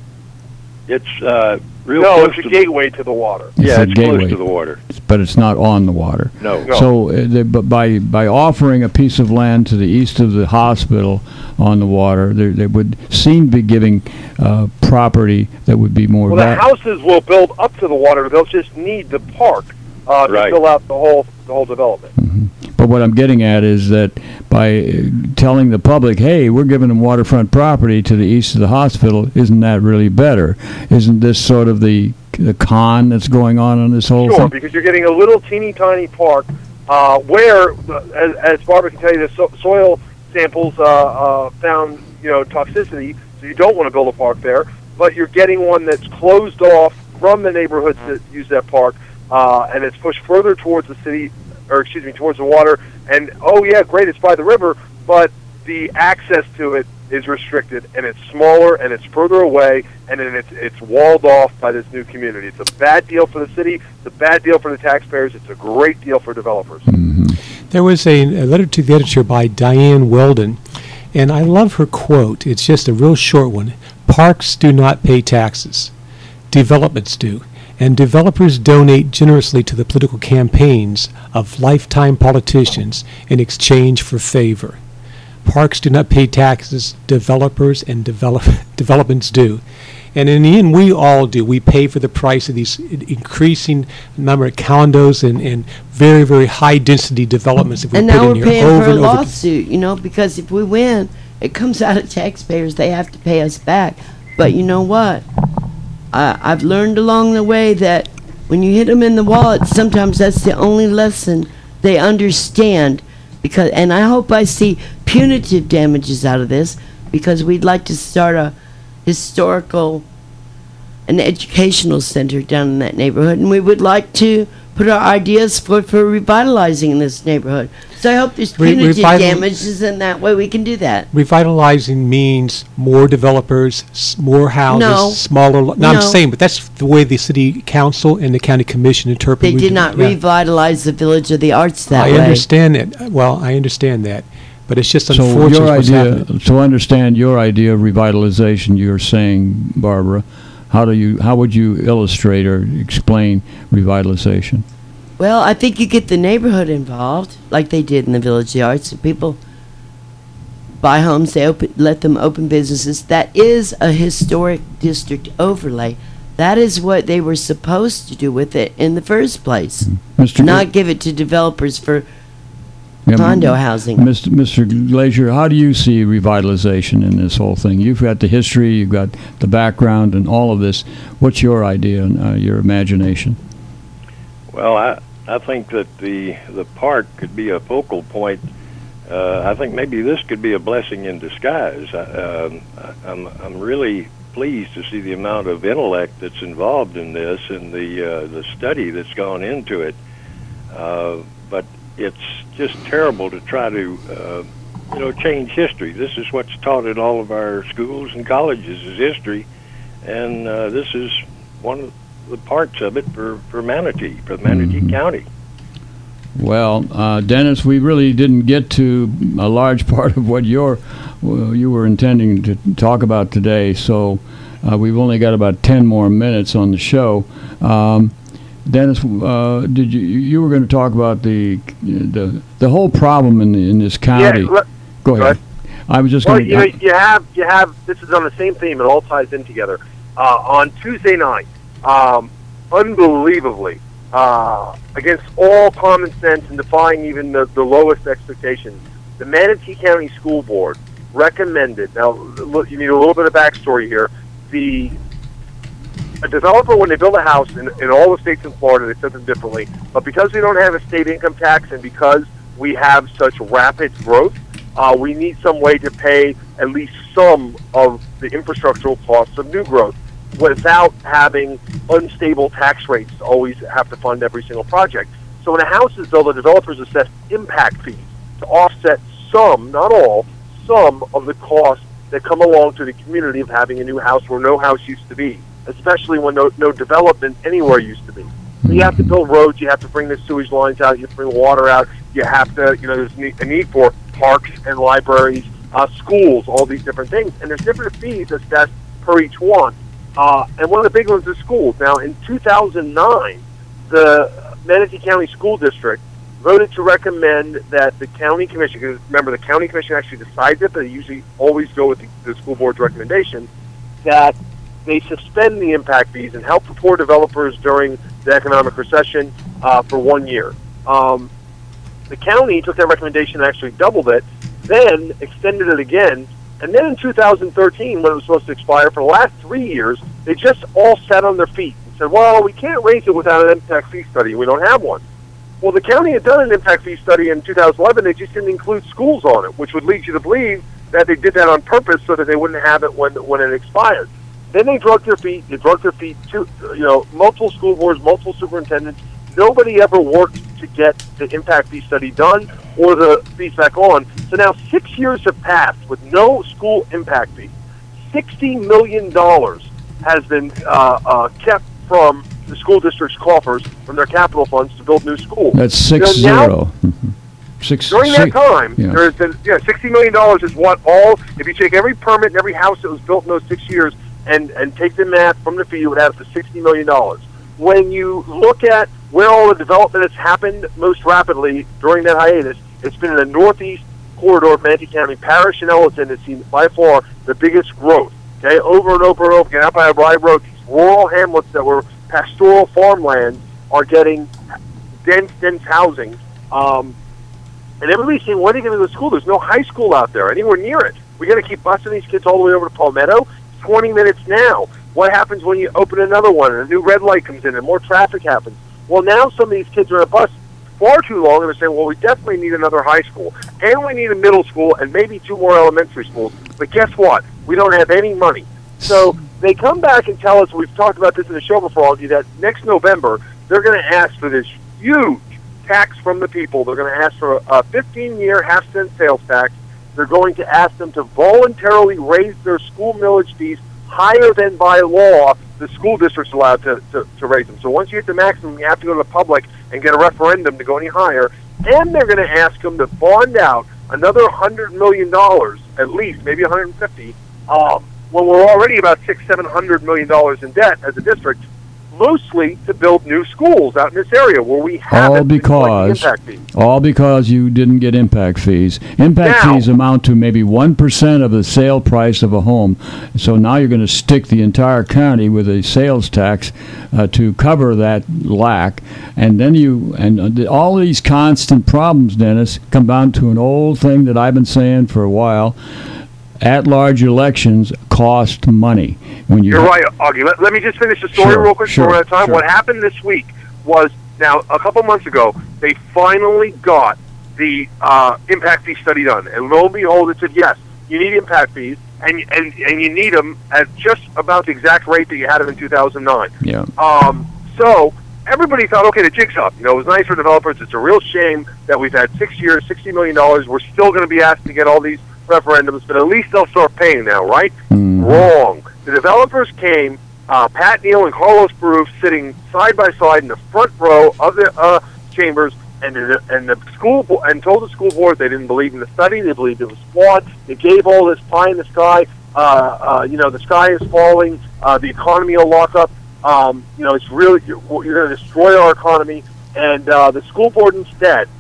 It's uh, real No, close it's a to gateway to the water. The, yeah, a it's gateway, close to the water. but it's not on the water. No. No. So, uh, they, but by by offering a piece of land to the east of the hospital on the water, they, they would seem to be giving uh, property that would be more. Well, the va- houses will build up to the water. They'll just need the park uh, to Right. fill out the whole the whole development. But what I'm getting at is that by uh, telling the public, hey, we're giving them waterfront property to the east of the hospital, isn't that really better? Isn't this sort of the the con that's going on on this whole Sure, thing? because you're getting a little teeny tiny park uh, where, uh, as, as Barbara can tell you, the so- soil samples uh, uh, found you know toxicity, so you don't want to build a park there. But you're getting one that's closed off from the neighborhoods that use that park, uh, and it's pushed further towards the city, or excuse me, towards the water. And oh yeah, great, it's by the river, but the access to it is restricted, and it's smaller, and it's further away, and then it's it's walled off by this new community. It's a bad deal for the city. It's a bad deal for the taxpayers. It's a great deal for developers. There was a, a letter to the editor by Diane Weldon, and I love her quote. It's just a real short one. Parks do not pay taxes. Developments do. And developers donate generously to the political campaigns of lifetime politicians in exchange for favor. Parks do not pay taxes. Developers and develop, developments do. And in the end, we all do. We pay for the price of these i- increasing number of condos and, and very, very high-density developments that we And put now in we're here paying over for a and over. lawsuit, you know, because if we win, it comes out of taxpayers. They have to pay us back. But you know what? I, I've learned along the way that when you hit them in the wallet, sometimes that's the only lesson they understand. Because, and I hope I see punitive damages out of this, because we'd like to start a historical, an educational center down in that neighborhood, and we would like to put our ideas forward for revitalizing in this neighborhood. So I hope there's Re- punitive revital- damages, and that way we can do that. Revitalizing means more developers, s- more houses, No. smaller. Lo- no, No. I'm saying, but that's the way the city council and the county commission interpret. They we did do- not yeah. revitalize the Village of the Arts that I way. understand that. Well, I understand that, but it's just So unfortunate your what's idea, happening. to understand your idea of revitalization, you're saying, Barbara, how do you, how would you illustrate or explain revitalization? Well, I think you get the neighborhood involved, like they did in the Village of the Arts. And people buy homes, they open, let them open businesses. That is a historic district overlay. That is what they were supposed to do with it in the first place. Mister Not give it to developers for Yeah, condo housing. Mister Mister Glazier, how do you see revitalization in this whole thing? You've got the history, you've got the background and all of this. What's your idea and uh, your imagination? Well, I I think that the the park could be a focal point. Uh, I think maybe this could be a blessing in disguise. I, um, I, I'm I'm really pleased to see the amount of intellect that's involved in this and the uh, the study that's gone into it. Uh, but it's just terrible to try to uh, you know change history. This is what's taught in all of our schools and colleges is history, and uh, this is one of the parts of it for, for Manatee, for Manatee Mhm. County. Well, uh, Dennis, we really didn't get to a large part of what you're, well, you were intending to talk about today, so uh, we've only got about ten more minutes on the show. Um, Dennis, uh, did you you were going to talk about the the the whole problem in the, in this county? Yeah, let- Go go ahead. I was just Well, going you know, you have you have this is on the same theme. It all ties in together. Uh, on Tuesday night, um, unbelievably, uh, against all common sense and defying even the, the lowest expectations, the Manatee County School Board recommended. Now, look, you need a little bit of backstory here. The a developer, when they build a house in, in all the states in Florida, they set them differently. But because we don't have a state income tax and because we have such rapid growth, uh, we need some way to pay at least some of the infrastructural costs of new growth without having unstable tax rates to always have to fund every single project. So when a house is built, the developers assess impact fees to offset some, not all, some of the costs that come along to the community of having a new house where no house used to be, especially when no, no development anywhere used to be. So you have to build roads, you have to bring the sewage lines out, you have to bring water out, you have to, you know, there's a need for parks and libraries, uh, schools, all these different things. And there's different fees assessed per each one. Uh, and one of the big ones is schools. Now, in two thousand nine, the Manatee County School District voted to recommend that the county commission, because remember, the county commission actually decides it, but they usually always go with the, the school board's recommendation, that they suspend the impact fees and help the poor developers during the economic recession uh, for one year. Um, the county took that recommendation and actually doubled it, then extended it again, and then in two thousand thirteen, when it was supposed to expire, for the last three years, they just all sat on their feet and said, well, we can't raise it without an impact fee study. We don't have one. Well, the county had done an impact fee study in two thousand eleven. They just didn't include schools on it, which would lead you to believe that they did that on purpose so that they wouldn't have it when when it expired. Then they drug their feet. They drug their feet to, you know, multiple school boards, multiple superintendents. Nobody ever worked to get the impact fee study done or the fees back on. So now six years have passed with no school impact fee. sixty million dollars has been uh, uh, kept from the school district's coffers, from their capital funds to build new schools. That's six You know, now- zero. Six, During six, that time, yeah. there's been, yeah, sixty million dollars is what all, if you take every permit and every house that was built in those six years and, and take the math from the fee, it would add up to sixty million dollars. When you look at where all the development has happened most rapidly during that hiatus, it's been in the northeast corridor of Manatee County. Parish and Ellison has seen by far the biggest growth. Okay, over and over and over again, out by Rye Road, these rural hamlets that were pastoral farmland are getting dense, dense housing. Um, and everybody's saying, when are they going to go to school? There's no high school out there, anywhere near it. We got to keep busing these kids all the way over to Palmetto. twenty minutes now. What happens when you open another one and a new red light comes in and more traffic happens? Well, now some of these kids are on a bus far too long, and they're saying, well, we definitely need another high school, and we need a middle school, and maybe two more elementary schools. But guess what? We don't have any money. So they come back and tell us, we've talked about this in the show before, all of you, that next November, they're going to ask for this huge tax from the people. They're going to ask for a fifteen-year half-cent sales tax. They're going to ask them to voluntarily raise their school millage fees higher than by law the school district's allowed to, to, to raise them. So once you hit the maximum, you have to go to the public and get a referendum to go any higher. And they're going to ask them to bond out another one hundred million dollars, at least, maybe one hundred fifty, um, when we're already about six, seven hundred million dollars in debt as a district, loosely to build new schools out in this area where we have all because impact fees. all because you didn't get impact fees. Impact Now, fees amount to maybe one percent of the sale price of a home. So now you're going to stick the entire county with a sales tax uh, to cover that lack, and then you and uh, the, all these constant problems, Dennis, come down to an old thing that I've been saying for a while. At-large elections cost money. When you You're right, Augie. Let, let me just finish the story Sure, real quick. sure, We're out of time. sure. What happened this week was, now, a couple months ago, they finally got the uh, impact fee study done. And lo and behold, it said, yes, you need impact fees, and, and, and you need them at just about the exact rate that you had them in two thousand nine. Yeah. Um, so everybody thought, okay, the jig's up. You know, it was nice for developers. It's a real shame that we've had six years, sixty million dollars. We're still going to be asked to get all these referendums, but at least they'll start paying now, right? Mm. Wrong. The developers came, uh, Pat Neal and Carlos Baruf sitting side by side in the front row of the uh, chambers, and the, and the school bo- and told the school board they didn't believe in the study, they believed it was flawed. They gave all this pie in the sky. Uh, uh, you know, the sky is falling. Uh, the economy will lock up. Um, you know, it's really you're, you're going to destroy our economy. And uh, the school board instead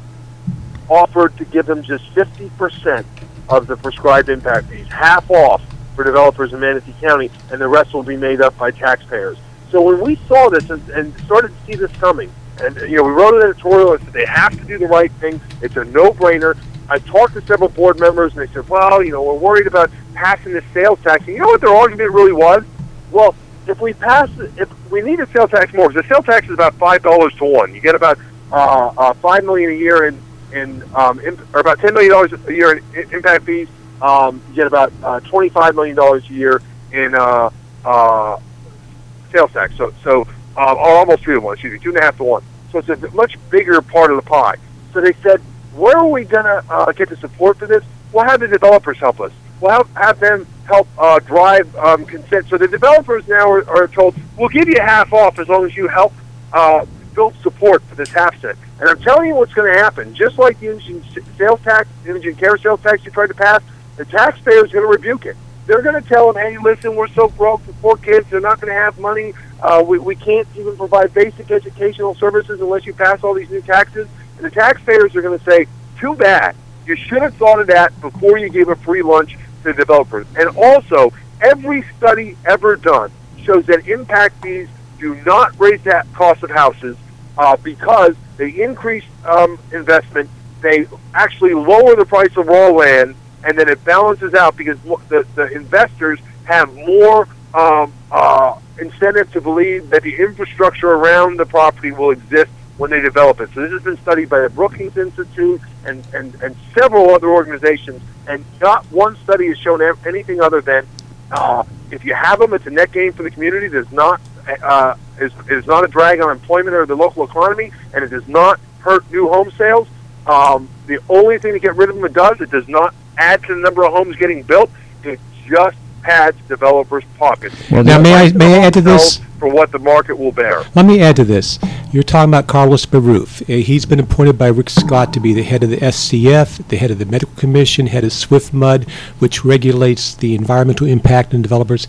offered to give them just fifty percent of the prescribed impact fees, half off for developers in Manatee County, and the rest will be made up by taxpayers. So when we saw this and, and started to see this coming, and you know, we wrote an editorial and said they have to do the right thing. It's a no-brainer. I talked to several board members, and they said, well, you know, we're worried about passing this sales tax. And you know what their argument really was? Well, if we pass, if we need a sales tax more, because the sales tax is about five dollars to one. You get about uh, uh, five million dollars a year in in um, in, or about ten million dollars a year in, in impact fees. Um, you get about uh, twenty-five million dollars a year in uh, uh, sales tax. So, so uh, or almost three to one, excuse me, two and a half to one. So it's a much bigger part of the pie. So they said, where are we going to uh, get the support for this? We'll have the developers help us. We'll have, have them help uh, drive um, consent. So the developers now are, are told, we'll give you half off as long as you help uh, build support for this half cent. And I'm telling you what's going to happen. Just like the indigent sales tax, indigent care sales tax you tried to pass, the taxpayer is going to rebuke it. They're going to tell them, hey, listen, we're so broke, the poor kids, they're not going to have money. Uh, we, we can't even provide basic educational services unless you pass all these new taxes. And the taxpayers are going to say, too bad. You should have thought of that before you gave a free lunch to the developers. And also, every study ever done shows that impact fees do not raise that cost of houses uh, because they increase um, investment, they actually lower the price of raw land, and then it balances out because the, the investors have more um, uh, incentive to believe that the infrastructure around the property will exist when they develop it. So this has been studied by the Brookings Institute and, and, and several other organizations, and not one study has shown anything other than uh, if you have them, it's a net gain for the community. There's not uh, is is not a drag on employment or the local economy, and it does not hurt new home sales. Um, the only thing to get rid of them it does, it does not add to the number of homes getting built. It just pads developers' pockets. Well, now, may I may I add to this? For what the market will bear. Let me add to this. You're talking about Carlos Baruf. Uh, he's been appointed by Rick Scott to be the head of the S C F, the head of the Medical Commission, head of SWIFT-MUD, which regulates the environmental impact on developers.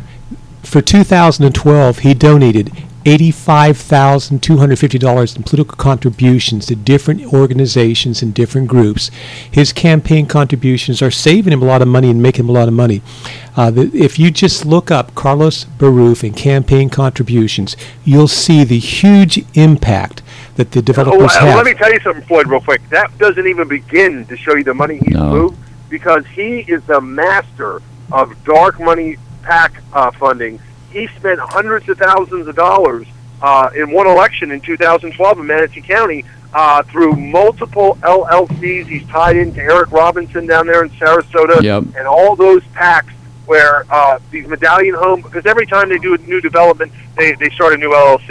For two thousand twelve, he donated eighty-five thousand two hundred fifty dollars in political contributions to different organizations and different groups. His campaign contributions are saving him a lot of money and making him a lot of money. Uh, the, if you just look up Carlos Baruf and campaign contributions, you'll see the huge impact that the developers oh, have. Let me tell you something, Floyd, real quick. That doesn't even begin to show you the money he's No. moved, because he is the master of dark money PAC uh, funding. He spent hundreds of thousands of dollars uh, in one election in two thousand twelve in Manatee County uh, through multiple L L Cs. He's tied into Eric Robinson down there in Sarasota, Yep. and all those PACs where uh, these medallion homes, because every time they do a new development, they, they start a new L L C.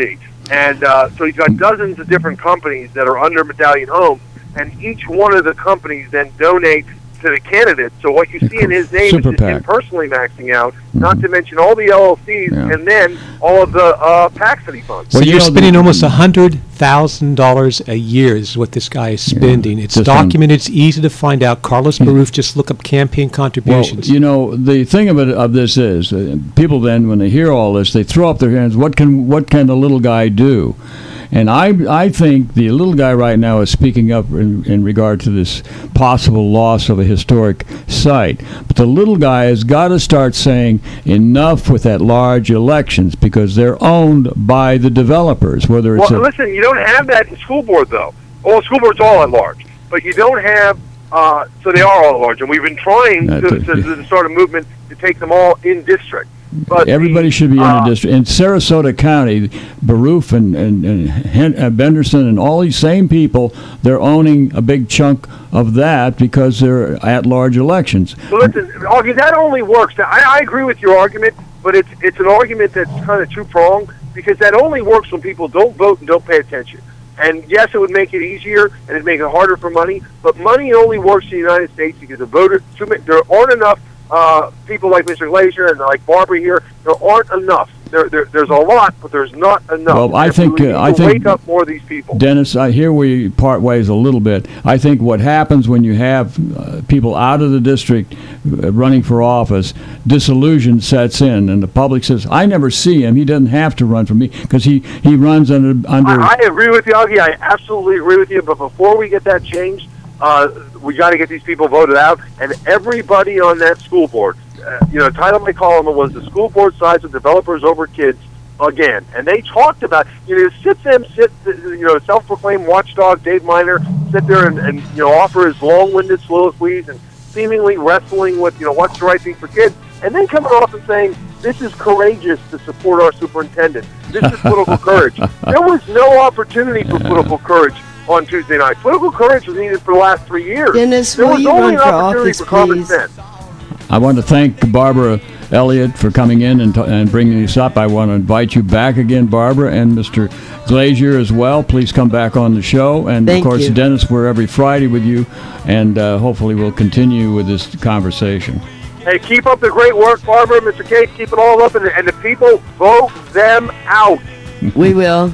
And uh, so he's got dozens of different companies that are under Medallion Homes, and each one of the companies then donates to the candidates. So what you see in his name Super is just him PAC. personally maxing out, Mm-hmm. not to mention all the L L Cs Yeah. and then all of the uh, PACs that he funds. So Well, you you're know, spending the- almost a hundred thousand dollars a year is what this guy is spending. It's just on- documented. It's easy to find out. Carlos Baruf, just look up campaign Well, contributions. you know, the thing of it of this is, uh, people then when they hear all this, they throw up their hands. What can what can the little guy do? And I I think the little guy right now is speaking up in, in regard to this possible loss of a historic site. But the little guy has got to start saying enough with that large elections, because they're owned by the developers. Whether it's Well, a, listen, you don't have that in school board, though. Well, school board's all at large. But you don't have, uh, so they are all at large. And we've been trying Uh, to, to- to, to start a movement to take them all in district. But everybody the, should be in uh, a district. In Sarasota County, Baruf and, and, and Hen- uh, Benderson and all these same people, they're owning a big chunk of that because they're at-large elections. So listen, Augie, that only works. Now, I, I agree with your argument, but it's it's an argument that's kind of two-pronged, because that only works when people don't vote and don't pay attention. And yes, it would make it easier and it'd make it harder for money, but money only works in the United States because the voter, too ma- there aren't enough uh, people like Mister Glazier and like Barbara here. There aren't enough. There, there, there's a lot, but there's not enough. Well, I And think, we need uh, I to think- wake up more of these people. Dennis, I hear we part ways a little bit. I think what happens when you have uh, people out of the district uh, running for office, disillusion sets in, and the public says, I never see him. He doesn't have to run for me because he, he runs under... under I, I agree with you, Augie. I absolutely agree with you. But before we get that changed, uh, we got to get these people voted out. And everybody on that school board, uh, you know, the title of my column was "The School Board Sides of Developers Over Kids Again," and they talked about, you know, sit them, sit, you know, self-proclaimed watchdog Dave Miner sit there and, and you know offer his long-winded soliloquies and seemingly wrestling with, you know, what's the right thing for kids, and then coming off and saying, this is courageous to support our superintendent. This is political courage. There was no opportunity for political courage on Tuesday night. Political courage was needed for the last three years. Dennis, there will was you only run an for opportunity office, for common please? sense. I want to thank Barbara Elliott for coming in and, t- and bringing this up. I want to invite you back again, Barbara, and Mister Glazier as well. Please come back on the show. And, Thank of course, you. Dennis, we're every Friday with you, and uh, hopefully we'll continue with this conversation. Hey, keep up the great work, Barbara, Mister Case. Keep it all up, and, and the people, vote them out. We will.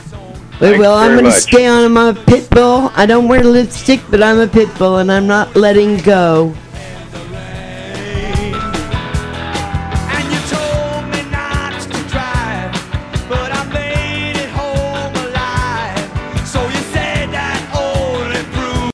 We Thanks will. I'm very going to much. stay on. I'm a pit bull. I don't wear lipstick, but I'm a pit bull, and I'm not letting go.